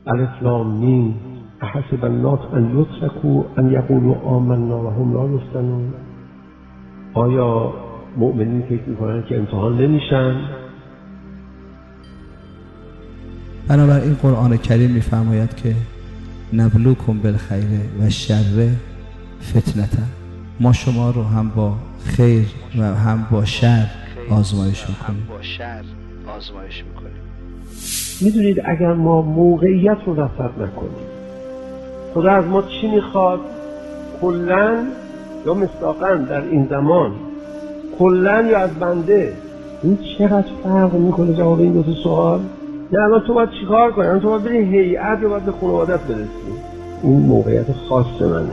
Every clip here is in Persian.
الف لام میم احسب الناس ان یترکوا ان یقولوا آمنا و هم لا یفتنون. آیا مؤمنین فکر میکنن که امتحان نمیشن؟ بنابراین قرآن کریم میفرماید که نبلوکم بالخیر و شر فتنه، ما شما رو هم با خیر و هم با شر آزمایش میکنیم. میدونید اگر ما موقعیت رو رصد نکنیم، خدا از ما چی میخواد؟ کلن یا مصداقاً در این زمان، کلن یا از بنده. این چقدر فرق میکنه جواب این دو تا سوال. نه الان تو باید چیکار کنی؟ الان تو باید بری هیئت یا باید به خانوادت برسی؟ این موقعیت خاص منه.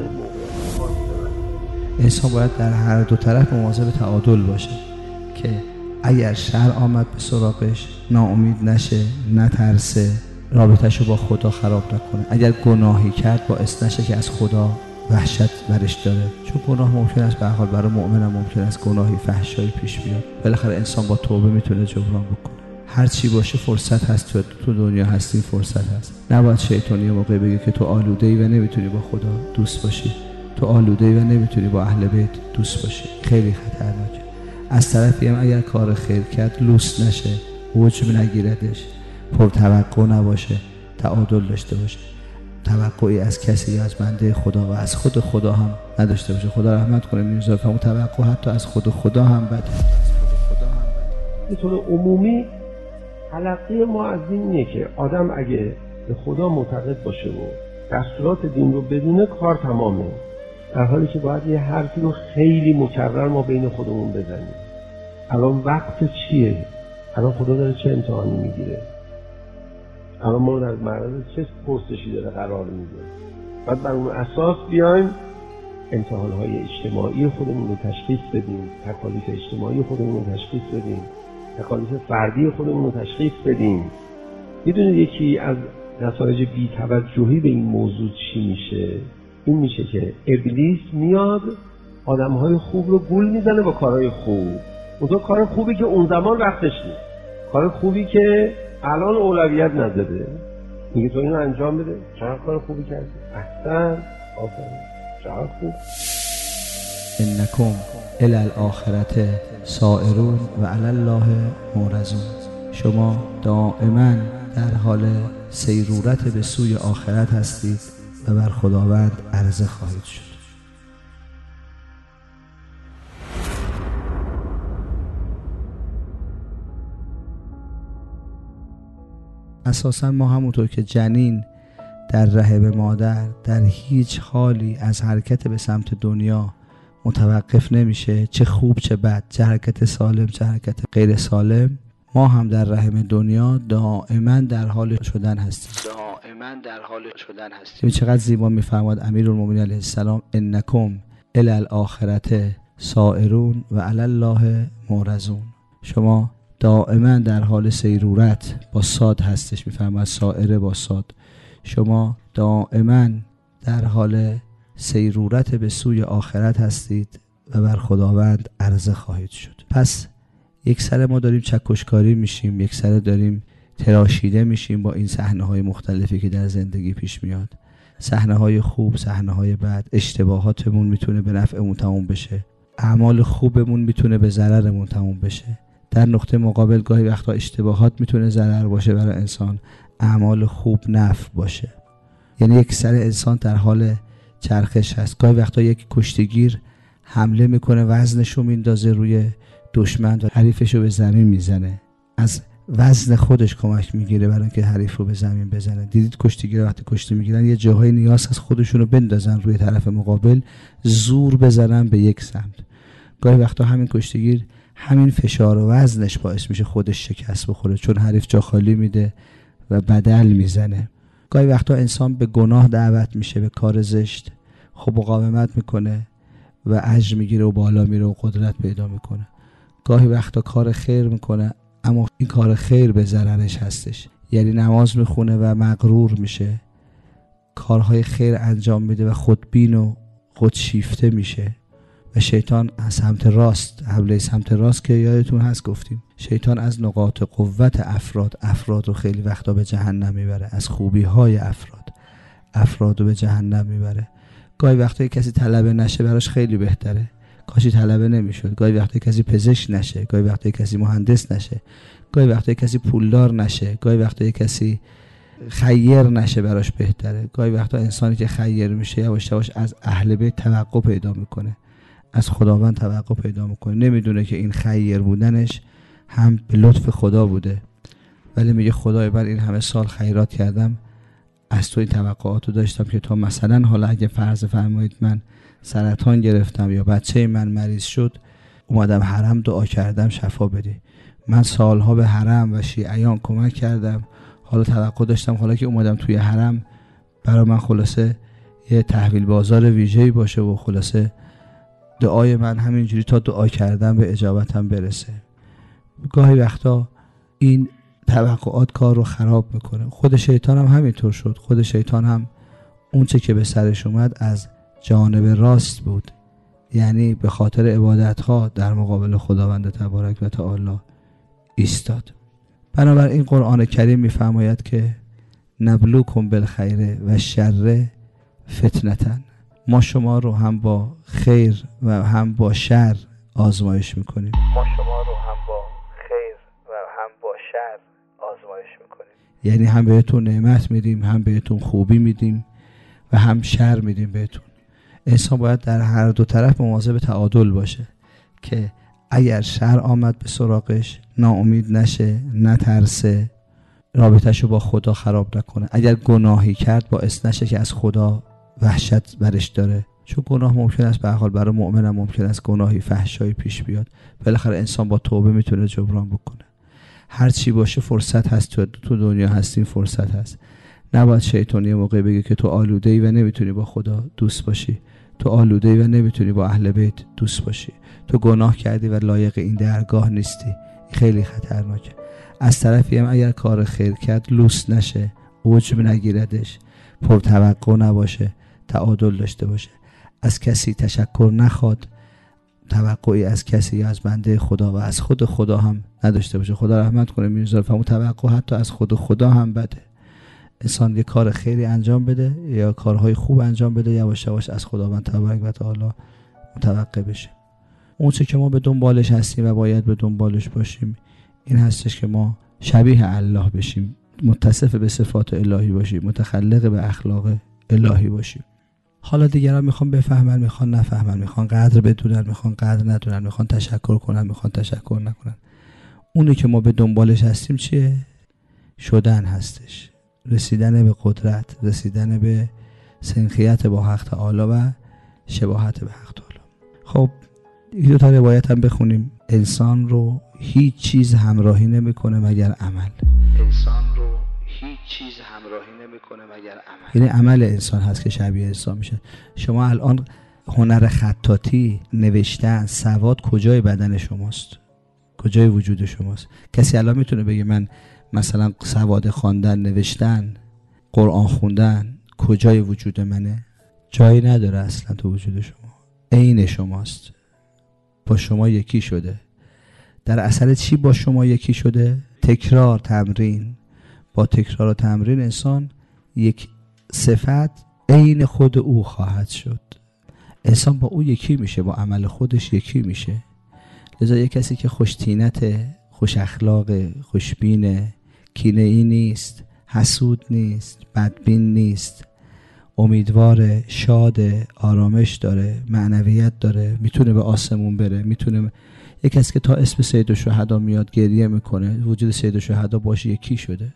انسان باید در هر دو طرف مواظب تعادل باشه که اگر شر آمد به سراغش ناامید نشه، نترسه، رابطه‌شو با خدا خراب نکنه. اگر گناهی کرد باعث نشه که از خدا وحشت برش داره، چون گناه ممکن است به هر حال برای مؤمن ممکن است گناهی فحشایی پیش بیاد. بالاخره انسان با توبه میتونه جبران بکنه. هر چی باشه فرصت هست، تو دنیا هستی فرصت هست. نباید شیطان یه موقع بگه که تو آلوده‌ای و نمیتونی با خدا دوست باشی، تو آلوده‌ای و نمیتونی با اهل بیت دوست باشی. خیلی خطرناکه. از طرفی هم اگر کار خیر کرد لوس نشه، عجب نگیردش، پر توقع نباشه، تعادل داشته باشه. توقعی از کسی یا از بنده خدا و از خود خدا هم نداشته باشه. خدا رحمت کنه میرزا فرمود توقع حتی از خود خدا هم بده. به طور عمومی حلقه ما از اینه که آدم اگه به خدا معتقد باشه و دستورات دین رو بدونه کار تمامه، در حالی که باید یه حرفی رو خیلی مکرر ما بین خودمون بزنیم. الان وقت چیه؟ الان خدا داره چه امتحانی میگیره؟ الان ما در معرض چه پرسشی داره قرار میده؟ بعد بر اون اساس بیایم امتحانهای اجتماعی خودمون رو تشخیص بدیم، تکالیف اجتماعی خودمون رو تشخیص بدیم، تکالیف فردی خودمون رو تشخیص بدیم. میدونید یکی از نتایج بی‌توجهی به این موضوع چی میشه؟ این میشه که ابلیس میاد آدمهای خوب رو گول میزنه با کارهای خوب. اون کار خوبی که اون زمان وقتش نیست، کار خوبی که الان اولویت نداره، میگه تو اینو انجام بده. چقدر کار خوبی کردی، احسن، آفرین، چقدر خوب. انکم الی الاخرة سائرون و علی الله معرضون. شما دائما در حال سیرورت به سوی آخرت هستید و بر خداوند عرضه خواهید شد. اساسا ما همونطور که جنین در رحم مادر در هیچ حالی از حرکت به سمت دنیا متوقف نمیشه، چه خوب چه بد، چه حرکت سالم چه حرکت غیر سالم، ما هم در رحم دنیا دائما در حال شدن هستیم. چقدر زیبا میفرماد امیرالمومنین علیه السلام انکم الی الاخرة سائرون و علی الله معرضون. شما دائما در حال سیرورت، با صاد هستش، میفرماد سائره با صاد. شما دائما در حال سیرورت به سوی آخرت هستید و بر خداوند عرضه خواهید شد. پس یک سر ما داریم چکشکاری میشیم، یک سر داریم تراشیده میشیم با این صحنه‌های مختلفی که در زندگی پیش میاد. صحنه‌های خوب، صحنه‌های بد، اشتباهاتمون میتونه به نفعمون تموم بشه، اعمال خوبمون میتونه به ضررمون تموم بشه. در نقطه مقابل گاهی وقتا اشتباهات میتونه ضرر باشه برای انسان، اعمال خوب نفع باشه. یعنی یک سر انسان در حال چرخش هست. گاهی وقتا یک کشتیگیر حمله میکنه، وزنشو میندازه روی دشمن و حریفشو به زمین میزنه، از وزن خودش کمک میگیره برای اینکه حریف رو به زمین بزنه. دیدید کشتیگیر وقتی کشتی میگیرن یه جاهای نیاز از خودشونو بندازن روی طرف مقابل، زور بزنن به یک سمت. گاهی وقتا همین کشتیگیر همین فشار و وزنش باعث میشه خودش شکست بخوره، چون حریف جا خالی میده و بدل میزنه. گاهی وقتا انسان به گناه دعوت میشه، به کار زشت، خب مقاومت میکنه و اجر میگیره و بالا میره و قدرت پیدا میکنه. گاهی وقتا کار خیر میکنه اما این کار خیر به ضررش هستش، یعنی نماز میخونه و مغرور میشه، کارهای خیر انجام میده و خودبین و خودشیفته میشه و شیطان از سمت راست، حمله سمت راست که یادتون هست گفتیم شیطان از نقاط قوت افراد رو خیلی وقتا به جهنم میبره، از خوبی های افراد رو به جهنم میبره. گاهی وقتا کسی طلبه نشه براش خیلی بهتره، کاشی طلبه نمیشد. گاهی وقتا کسی پزشک نشه، گاهی وقتا کسی مهندس نشه، گاهی وقتا کسی پولدار نشه، گاهی وقتا کسی خیر نشه براش بهتره. گاهی وقتا انسانی که خیر میشه یواش یواش از اهل بیت توقع پیدا میکنه، از خداوند توقع پیدا میکنه، نمیدونه که این خیر بودنش هم به لطف خدا بوده، ولی میگه خدای من این همه سال خیرات کردم، از تو این توقعاتو داشتم که تو مثلا حالا اگه فرض فرمایید من سرطان گرفتم یا بچه من مریض شد، اومدم حرم دعا کردم شفا بدی. من سالها به حرم و شیعیان کمک کردم، حالا توقع داشتم حالا که اومدم توی حرم برای من خلاصه یه تحویل بازار ویژه‌ای باشه و خلاصه دعای من همینجوری تا دعا کردم به اجابتم برسه. گاهی وقتا این توقعات کار رو خراب میکنه. خود شیطان هم همینطور شد. خود شیطان هم اون چه که به سرش اومد از جانب راست بود، یعنی به خاطر عبادتها در مقابل خداوند تبارک و تعالی ایستاد. بنابراین قرآن کریم میفرماید که نبلوکم بالخیر و شر فتنتن، ما شما رو هم با خیر و هم با شر آزمایش میکنیم. یعنی هم بهتون نعمت میدیم، هم بهتون خوبی میدیم و هم شر میدیم بهتون. انسان باید در هر دو طرف مواظب تعادل باشه که اگر شر آمد به سراغش ناامید نشه، نترسه، رابطه‌شو با خدا خراب نکنه. اگر گناهی کرد باعث نشه که از خدا وحشت برش داره، چون گناه ممکن است به هر حال برای مؤمن هم ممکن است گناهی فحشایی پیش بیاد، بالاخره انسان با توبه میتونه جبران بکنه. هر چی باشه فرصت هست، تو دنیا هستیم فرصت هست. نباید شیطانی موقع بگه که تو آلوده‌ای و نمیتونی با خدا دوست باشی، تو آلوده‌ای و نمیتونی با اهل بیت دوست باشی، تو گناه کردی و لایق این درگاه نیستی. خیلی خطرناکه. از طرفی هم اگر کار خیر کرد لوس نشه، عجب نگیردش، پرتوقع نباشه، تعادل داشته باشه، از کسی تشکر نخواد، توقعی از کسی یا از بنده خدا و از خود خدا هم نداشته باشه. خدا رحمت کنه میرزا فرمود توقع حتی از خود خدا هم بده. انسان یه کار خیری انجام بده یا کارهای خوب انجام بده، یواش یواش از خداوند تبارک و تعالی متوقع بشه. اون چه که ما به دنبالش هستیم و باید به دنبالش باشیم این هستش که ما شبیه الله بشیم، متصف به صفات الهی باشیم، متخلق به اخلاق الهی باشیم. حالا دیگران میخوان بفهمن، میخوان نفهمن، میخوان قدر بدونن، میخوان قدر ندونن، میخوان تشکر کنن، میخوان تشکر نکنن. اونی که ما به دنبالش هستیم چیه؟ شدن هستش، رسیدن به قدرت، رسیدن به سنخیت با حق تعالی و شباهت به حق تعالی. خب این دو تا روایت هم بخونیم. انسان رو هیچ چیز همراهی نمیکنه مگر عمل. انسان رو هیچ چیز همراهی نمیکنه مگر عمل. یعنی عمل انسان هست که شبیه انسان میشه. شما الان هنر خطاطی، نوشتن، سواد کجای بدن شماست؟ کجای وجود شماست؟ کسی الان میتونه بگه من مثلا سواد خواندن، نوشتن، قرآن خوندن کجای وجود منه؟ جایی نداره اصلا تو وجود شما. عین شماست، با شما یکی شده. در اثر چی با شما یکی شده؟ تکرار، تمرین. با تکرار و تمرین انسان یک صفت عین خود او خواهد شد. انسان با او یکی میشه، با عمل خودش یکی میشه. لذا یک کسی که خوشتینت، خوش اخلاق، خوشبینه، کینه‌ای نیست، حسود نیست، بدبین نیست، امیدواره، شاده، آرامش داره، معنویت داره، میتونه به آسمون بره، میتونه. یک کسی که تا اسم سید الشهدا میاد گریه میکنه، وجود سید الشهدا باشه یکی شده.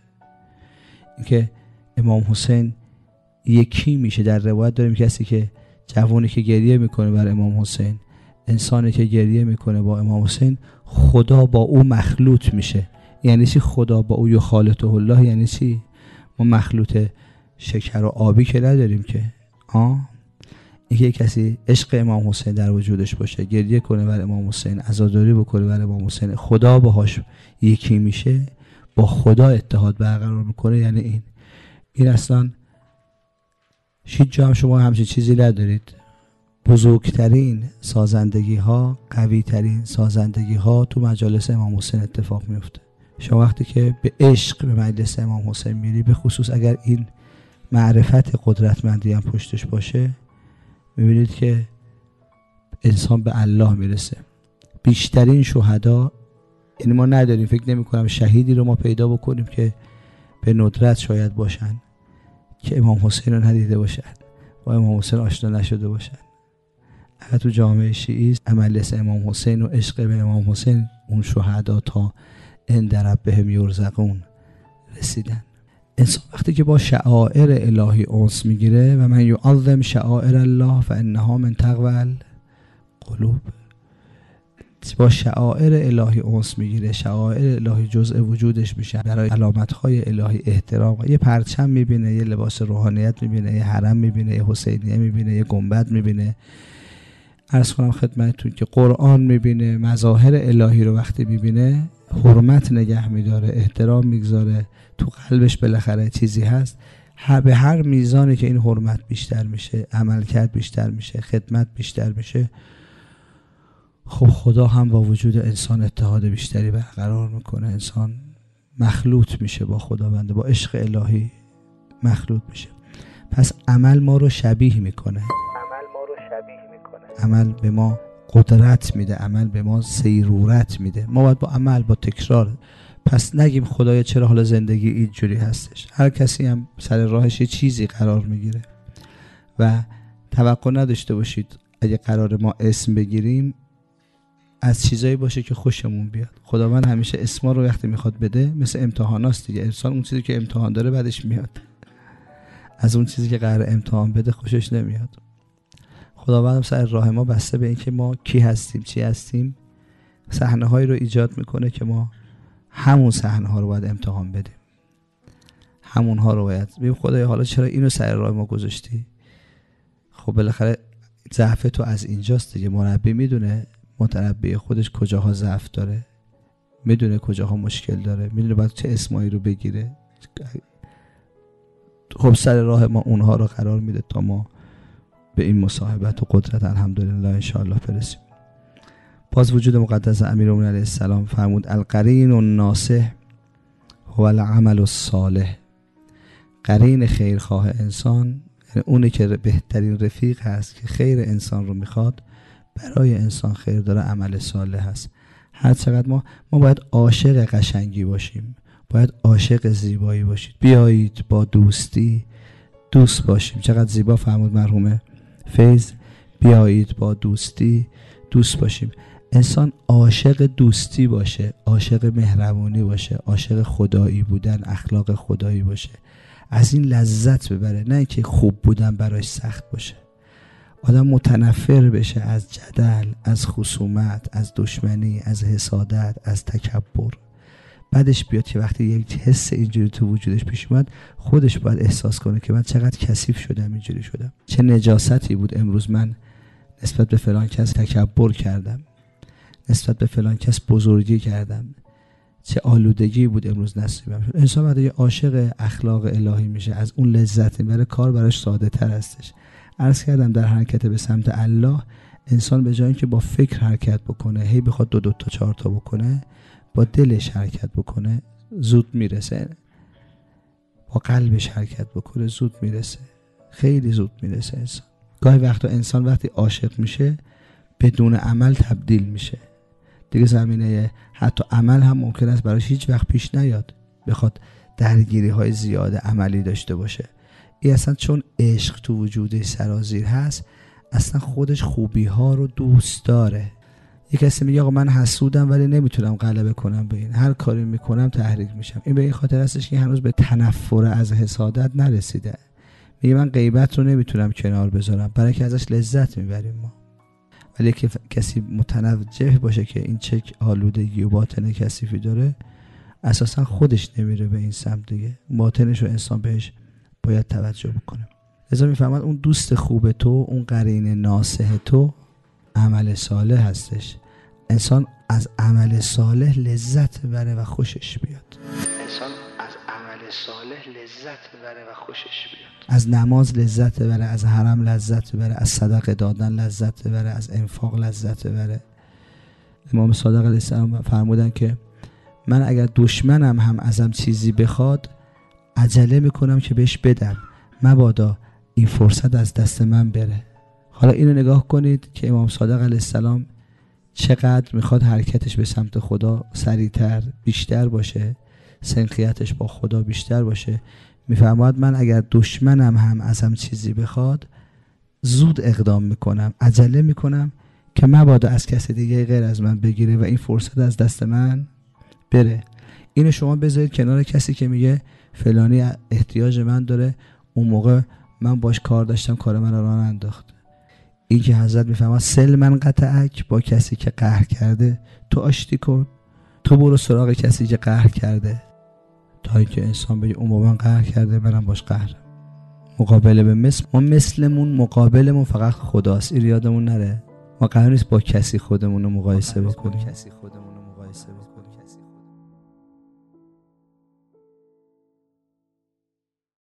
این که امام حسین یکی میشه. در روایت داریم کسی که جوانی که گریه میکنه بر امام حسین، انسانی که گریه میکنه با امام حسین، خدا با او مخلوط میشه. یعنی چی خدا با او یخالطه الله؟ یعنی چی؟ ما مخلوط شکر و آبی که نداریم که. اینکه کسی عشق امام حسین در وجودش باشه، گریه کنه بر امام حسین، عزاداری بکنه بر امام حسین، خدا باهاش یکی میشه، با خدا اتحاد برقرار میکنه. یعنی این اصلا هیچ جا هم شما همچین چیزی ندارید. بزرگترین سازندگی ها، قوی ترین سازندگی ها تو مجالس امام حسین اتفاق میفته. شما وقتی که به عشق به مجلس امام حسین میری، به خصوص اگر این معرفت قدرتمندی هم پشتش باشه، میبینید که انسان به الله میرسه. بیشترین شهدا، یعنی ما نداریم، فکر نمی کنم شهیدی رو ما پیدا بکنیم که به ندرت شاید باشن که امام حسین رو ندیده باشن، با امام حسین آشنا نشده باشن. اگر تو جامعه شیعی مجلس امام حسین و عشق به امام حسین، اون شهدا تا عند ربهم یرزقون رسیدن. انسان وقتی که با شعائر الهی انس میگیره، و من یعظم شعائر الله فانها من تقوی القلوب، با شعائر الهی انس میگیره، شعائر الهی جزء وجودش میشه، برای علامت‌های الهی احترام، یه پرچم میبینه، یه لباس روحانیت میبینه، یه حرم میبینه، یه حسینیه میبینه، یه گنبد میبینه. عرض کنم خدمتتون که قرآن میبینه، مظاهر الهی رو وقتی میبینه حرمت نگه میداره، احترام میگذاره، تو قلبش بالاخره چیزی هست. به هر میزانی که این حرمت بیشتر میشه، عملکرد بیشتر میشه، خدمت بیشتر میشه، خب خدا هم با وجود انسان اتحاد بیشتری برقرار میکنه. انسان مخلوط میشه با خداوند، با عشق الهی مخلوط میشه. پس عمل ما رو شبیه میکنه، عمل به ما قدرت میده، عمل به ما سیرورت میده. ما باید با عمل، با تکرار. پس نگیم خدایا چرا حالا زندگی اینجوری هستش. هر کسی هم سر راهش یه چیزی قرار میگیره و توقع نداشته باشید اگه قرار ما اسم بگیریم از چیزایی باشه که خوشمون بیاد. خداوند همیشه اسما رو وقتی میخواد بده مثل امتحاناست دیگه. انسان اون چیزی که امتحان داره بعدش میاد، از اون چیزی که قرار امتحان بده خوشش نمیاد. خداوند سر راه ما بسته به این که ما کی هستیم، چی هستیم، صحنه هایی رو ایجاد میکنه که ما همون صحنه ها رو باید امتحان بدیم، همون ها رو باید بگیم خدایا حالا چرا اینو سر راه ما گذاشتی؟ خب بالاخره ضعف تو از اینجاست دیگه. مربی میدونه متربی خودش کجاها ضعف داره، میدونه کجاها مشکل داره، میدونه باید چه اسمایی رو بگیره. خب سر راه ما اونها رو قرار میده تا ما به این مصاحبت و قدرت الحمدلله انشاءالله برسیم. باز وجود مقدس امیرالمومنین علیه السلام فرمود القرین الناصح هو العمل الصالح. قرین خیرخواه انسان یعنی اونی که بهترین رفیق هست که خیر انسان رو میخواد، برای انسان خیر داره، عمل صالح هست. هر چقدر ما باید عاشق قشنگی باشیم، باید عاشق زیبایی باشید. بیایید با دوستی دوست باشیم. چقدر زیبا فرمود مرحوم فیض، بیایید با دوستی دوست باشیم. انسان عاشق دوستی باشه، عاشق مهربانی باشه، عاشق خدایی بودن، اخلاق خدایی باشه، از این لذت ببره، نه اینکه خوب بودن براش سخت باشه. آدم متنفر بشه از جدل، از خصومت، از دشمنی، از حسادت، از تکبر. بعدش بیاد که وقتی یک حس اینجوری تو وجودش پیش اومد، خودش باید احساس کنه که من چقدر کثیف شدم، اینجوری شدم، چه نجاستی بود امروز من نسبت به فلان کس تکبر کردم، نسبت به فلان کس بزرگی کردم، چه آلودگی بود امروز نصیبم شد. انسان وقتی عاشق اخلاق الهی میشه، از اون لذت میبره، کار براش ساده تر هستش. عرض کردم در حرکت به سمت الله، انسان به جای اینکه با فکر حرکت بکنه، هی بخواد دو تا 4 تا بکنه، با دلش حرکت بکنه زود میرسه. با قلبش حرکت بکنه زود میرسه، خیلی زود میرسه. انسان گاهی وقتا انسان وقتی عاشق میشه بدون عمل تبدیل میشه دیگه. زمینه حتی عمل هم ممکن است براش هیچ وقت پیش نیاد، بخواد درگیری های زیاد عملی داشته باشه. این اصلا چون عشق تو وجودش سرازیر هست، اصلا خودش خوبی ها رو دوست داره. یک کسی میگه آقا من حسودم ولی نمیتونم غلبه کنم به این، هر کاری میکنم تحریک میشم. این به این خاطر هستش که هنوز به تنفر از حسادت نرسیده. میگه من غیبت رو نمیتونم کنار بذارم، برای که ازش لذت میبریم ما. ولی که کسی متنوجه باشه که این چه آلودگی و باطن کثیفی داره، اساسا خودش نمیره به این سمت دیگه. باطنش رو انسان بهش باید توجه بکنه. لذا میفهمد اون دوست خوب تو، اون قرین ناصح تو عمل صالح هستش. انسان از عمل صالح لذت ببره و خوشش بیاد. انسان از عمل صالح لذت ببره و خوشش بیاد. از نماز لذت ببره، از حرم لذت ببره، از صدقه دادن لذت ببره، از انفاق لذت ببره. امام صادق علیه السلام فرمودن که من اگر دشمنم هم ازم چیزی بخواد عجله میکنم که بهش بدم، مبادا این فرصت از دست من بره. حالا اینو نگاه کنید که امام صادق علیه السلام چقدر میخواد حرکتش به سمت خدا سریعتر بیشتر باشه، سنخیتش با خدا بیشتر باشه. میفرماید من اگر دشمنم هم ازم چیزی بخواد زود اقدام میکنم، عجله میکنم که مبادا از کسی دیگه غیر از من بگیره و این فرصت از دست من بره. اینو شما بذارید کنار کسی که میگه فلانی احتیاج من داره، اون موقع من باش کار داشتم کار من رو راه انداخت. این که حضرت میفهمد سل من قطعک، با کسی که قهر کرده تو آشتی کن، تو برو سراغ کسی که قهر کرده، تا اینکه انسان بگه اون با من قهر کرده منم باش قهرم. مقابله به مثل، ما مثلمون مقابلمون فقط خداست، این یادمون نره. ما قرار نیست با کسی خودمون رو مقایسه بکنیم.